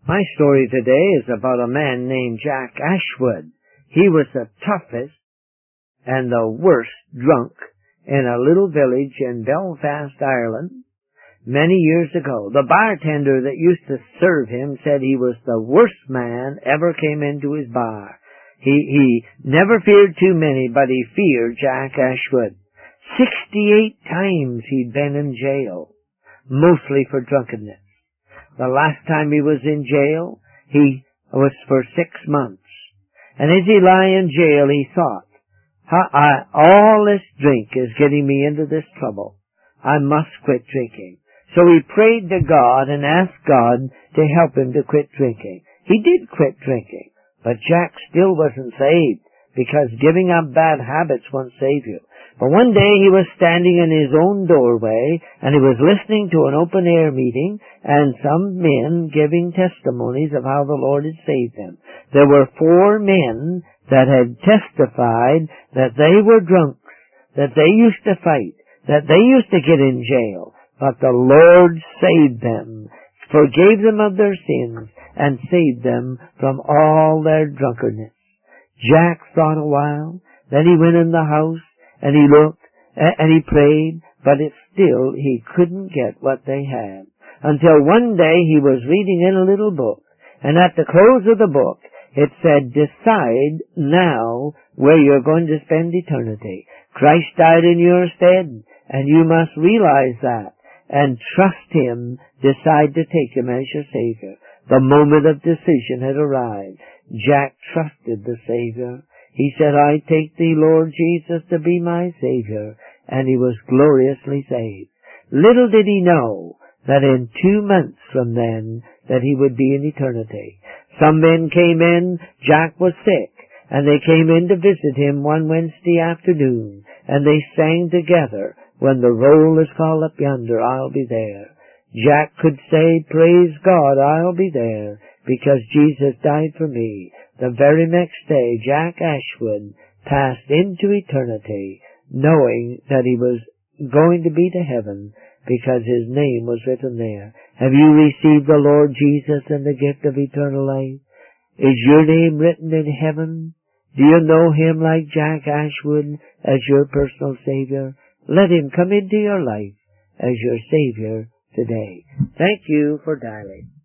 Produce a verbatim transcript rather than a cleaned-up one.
My story today is about a man named Jack Ashwood. He was the toughest and the worst drunk in a little village in Belfast, Ireland, many years ago. The bartender that used to serve him said he was the worst man ever came into his bar. He, he never feared too many, but he feared Jack Ashwood. Sixty-eight times he'd been in jail, mostly for drunkenness. The last time he was in jail, he was for six months. And as he lay in jail, he thought, I, all this drink is getting me into this trouble. I must quit drinking. So he prayed to God and asked God to help him to quit drinking. He did quit drinking, but Jack still wasn't saved, because giving up bad habits won't save you. But one day he was standing in his own doorway, and he was listening to an open-air meeting, and some men giving testimonies of how the Lord had saved them. There were four men that had testified that they were drunks, that they used to fight, that they used to get in jail, but the Lord saved them, forgave them of their sins, and saved them from all their drunkenness. Jack thought a while, then he went in the house, and he looked, and he prayed, but it still he couldn't get what they had. Until one day he was reading in a little book, and at the close of the book it said, decide now where you're going to spend eternity. Christ died in your stead, and you must realize that, and trust Him, decide to take Him as your Savior. The moment of decision had arrived. Jack trusted the Savior. He said, I take thee, Lord Jesus, to be my Savior, and he was gloriously saved. Little did he know that in two months from then that he would be in eternity. Some men came in, Jack was sick, and they came in to visit him one Wednesday afternoon, and they sang together, when the roll is called up yonder, I'll be there. Jack could say, praise God, I'll be there, because Jesus died for me. The very next day, Jack Ashwood passed into eternity, knowing that he was going to be to heaven because his name was written there. Have you received the Lord Jesus and the gift of eternal life? Is your name written in heaven? Do you know Him like Jack Ashwood as your personal Savior? Let Him come into your life as your Savior today. Thank you for dialing.